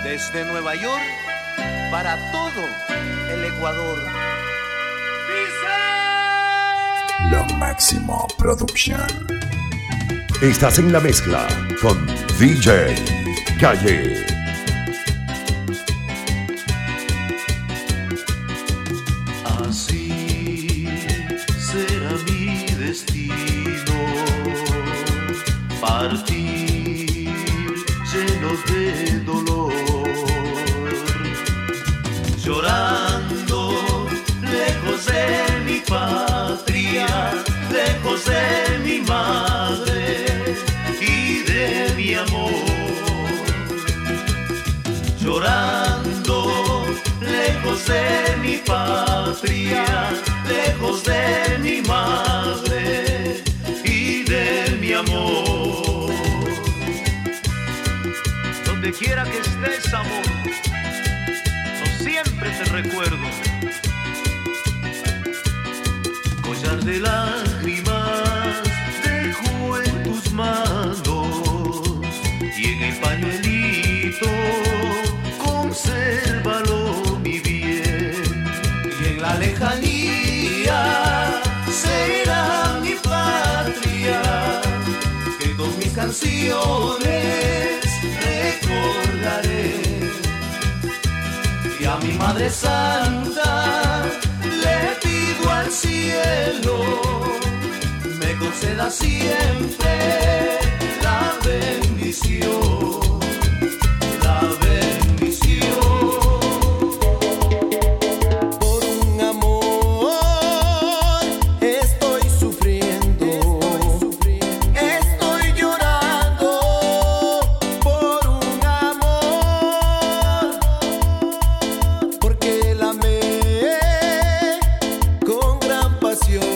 Desde Nueva York para todo el Ecuador. Lo Máximo Production. Estás en la mezcla con DJ Calle. Así será mi destino, partir lleno de dolor, llorando lejos de mi patria, lejos de mi madre y de mi amor, llorando lejos de mi patria, lejos de mi madre y de mi amor. Donde quiera que estés, amor, yo siempre te recuerdo. Collar de lágrimas dejo en tus manos y en el pañuelito consérvalo, mi bien. Y en la lejanía será mi patria, que con mis canciones recordaré. Y a mi Madre Santa le pido al cielo me conceda siempre la bendición, la bendición. Por un amor estoy sufriendo, estoy llorando por un amor, porque la amé con gran pasión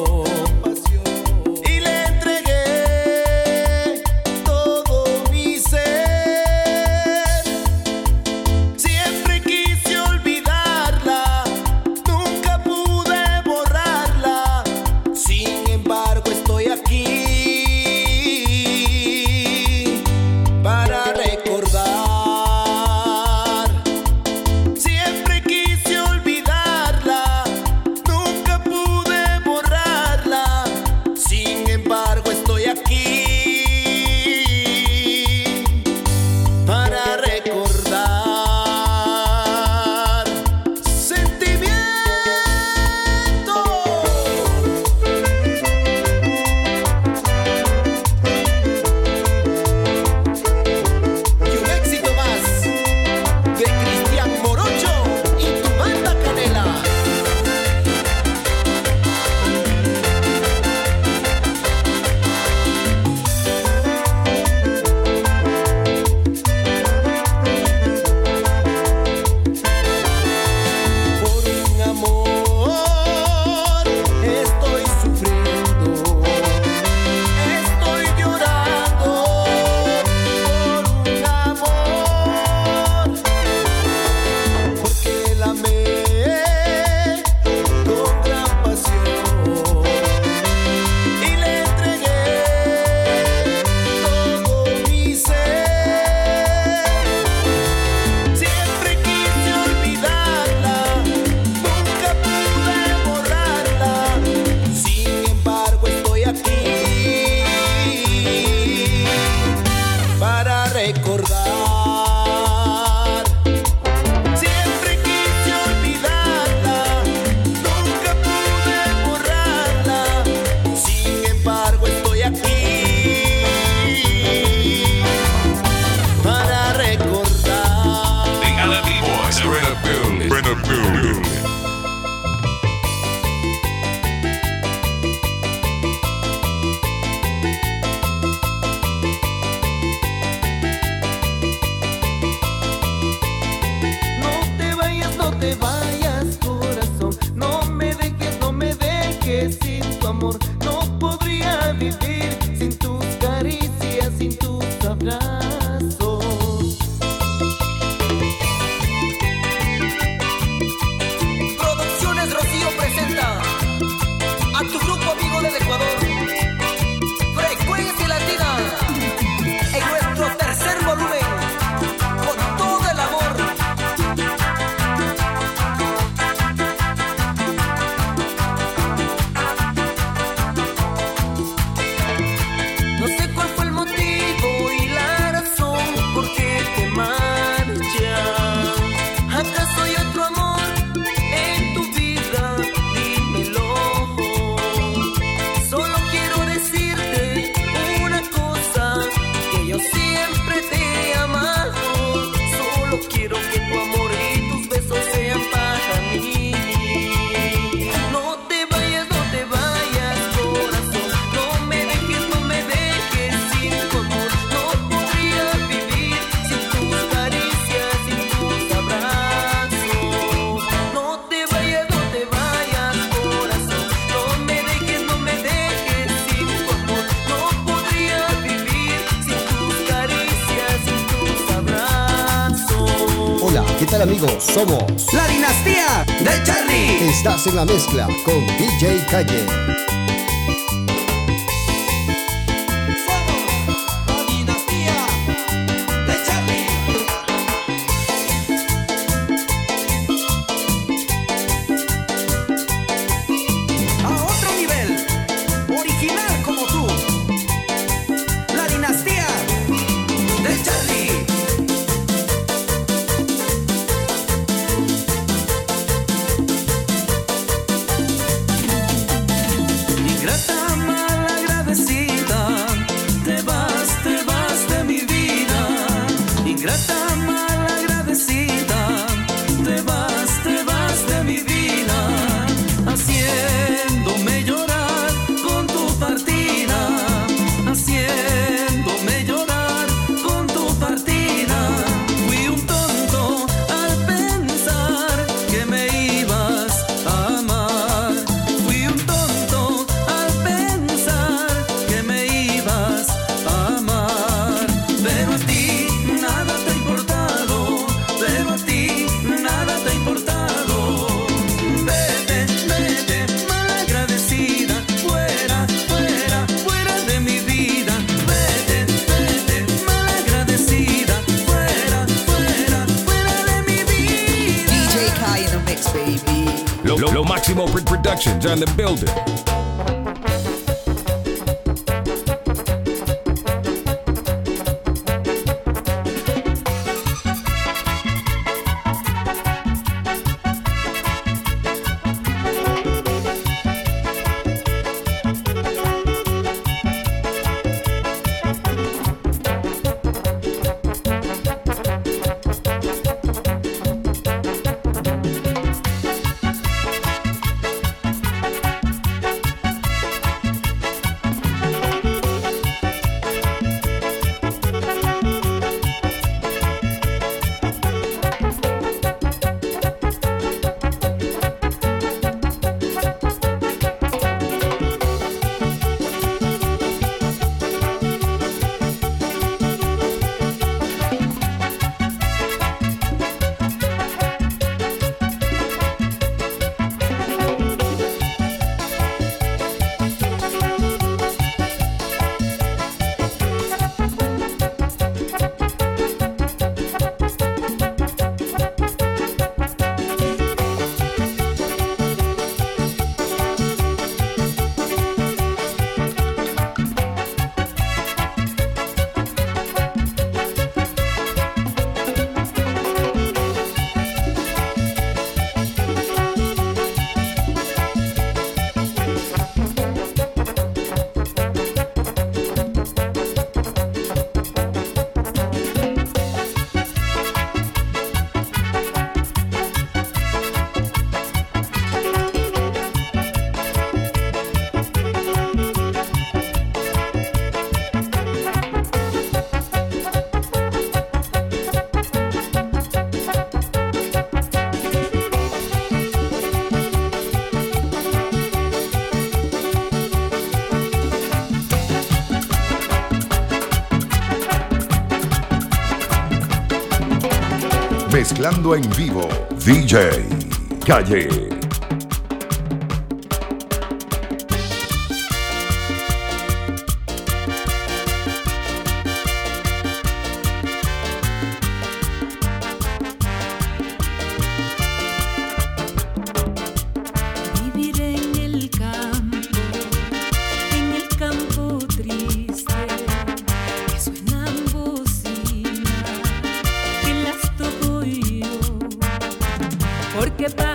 y le entregué todo mi ser. Siempre quise olvidarla, nunca pude borrarla. Sin embargo estoy aquí para recordar. Siempre quise olvidarla, nunca pude borrarla. Sin embargo estoy aquí para recordar. Sentimiento. Y un éxito más de Cristian Morocho y tu banda Canela. Por un amor estoy sufriendo, estoy llorando por un amor, porque la amé con gran pasión y le entregué todo mi ser. Siempre quise olvidarla, nunca pude borrarla. Sin embargo estoy aquí para recordar. Siempre quise olvidarla, nunca pude borrarla. Sin embargo estoy aquí para recordar. Boys are in a building. ¿Qué tal, amigos? Somos La dinastía de Charlie. Estás en la mezcla con DJ Calle. Lo Máximo Productions on the building. Mezclando en vivo, DJ Calle. Porque